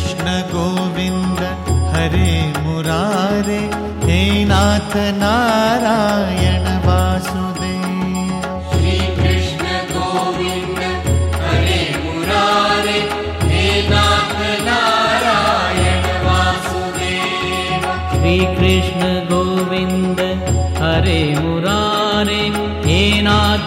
कृष्ण गोविंद हरे मुरारे, हे नाथ नारायण वासुदेव। श्री कृष्ण गोविंद हरे मुरारे, हे नाथ नारायण वासुदेव। श्री कृष्ण गोविंद हरे मुरारे, हे नाथ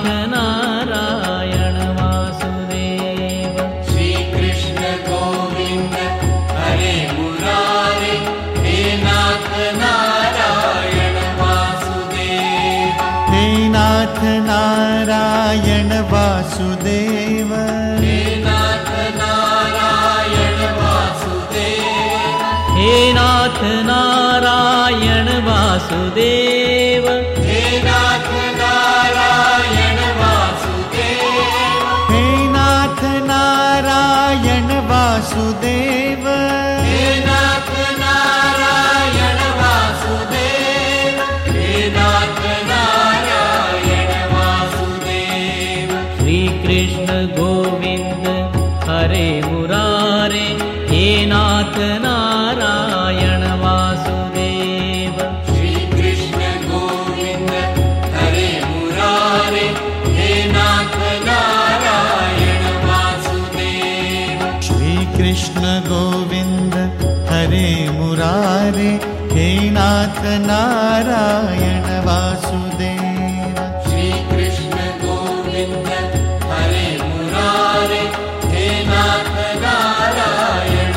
नारायण वासुदेव। श्री कृष्ण गोविंद हरे मुरारे, हे नाथ नारायण वासुदेव। हे नाथ नारायण वासुदेव। हे नाथ नारायण वासुदेव। हे नाथ नारायण वासुदेव। हे नाथ नारायण वासुदेव। हे नाथ नारायण वासुदेव। हे नाथ नारायण वासुदेव। हे नाथ नारायण वासुदेव। श्री कृष्ण गोविंद हरे मुरारे, हे नाथ नारायण वासुदेव। श्री कृष्ण गोविंद हरे मुरारे, हे नाथ नारायण वासुदेव। श्री कृष्ण गोविंद हरे मुरारे, हे नाथ नारायण वासुदेव। श्री कृष्ण गोविंद हरे मुरारे, हे नाथ नारायण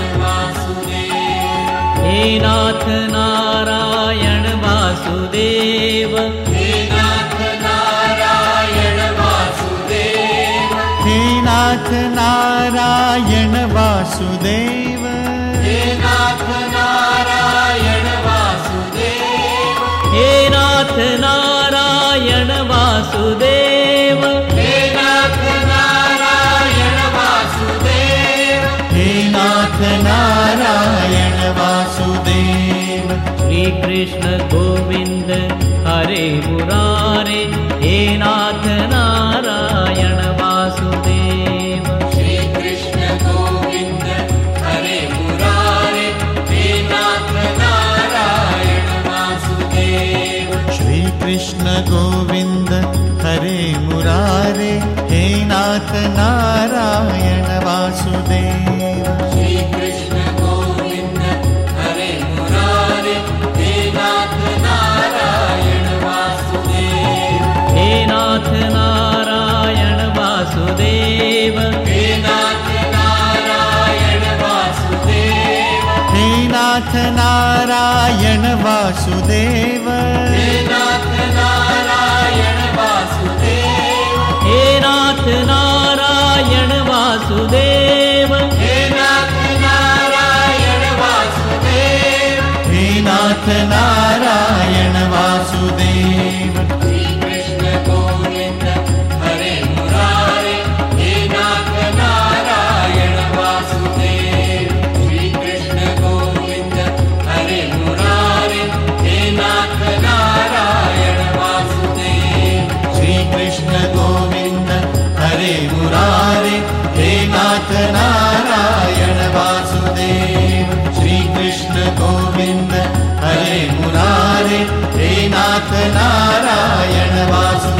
वासुदेव। हे नाथ नारायण वासुदेव। हे नाथ नारायण वासुदेव। हे नाथ नारायण वासुदेव। हे नाथ नारायण वासुदेव। हे नाथ नारायण वासुदेव। हे नाथ नारायण वासुदेव। हे नाथ नारायण वासुदेव। श्री कृष्ण गोविंद हरे मुरारे, हे नाथ नारायण वासुदेव। श्री कृष्ण गोविंद हरे मुरारे, हे नाथ नारायण वासुदेव। श्री कृष्ण गोविंद हरे मुरारे, हे नाथ नारायण वासुदेव। श्री कृष्ण गोविंद हरे मुरारे, हे नाथ नारायण वासुदेव। हे नाथ नारायण वासुदेव। हे नाथ नारायण वासुदेव। हे नाथ नारायण वासुदेव। हे नाथ नारायण वासुदेव। हे नाथ नारायण वासुदेव। हे नाथ नारायण वासुदेव। हे नाथ नारायण वासुदेव। श्री कृष्ण गोविंद हरे मुरारे, हे नाथ नारायण वासुदेव। श्री कृष्ण गोविंद हरे मुरारे, हे नाथ नारायण वासुदेव। श्री कृष्ण गोविंद हरे मुरारे, हे नाथ नारायण वासुदेव। श्री कृष्ण गोविंद हरे मुरारे, हे नाथ नारायण वासुदेव।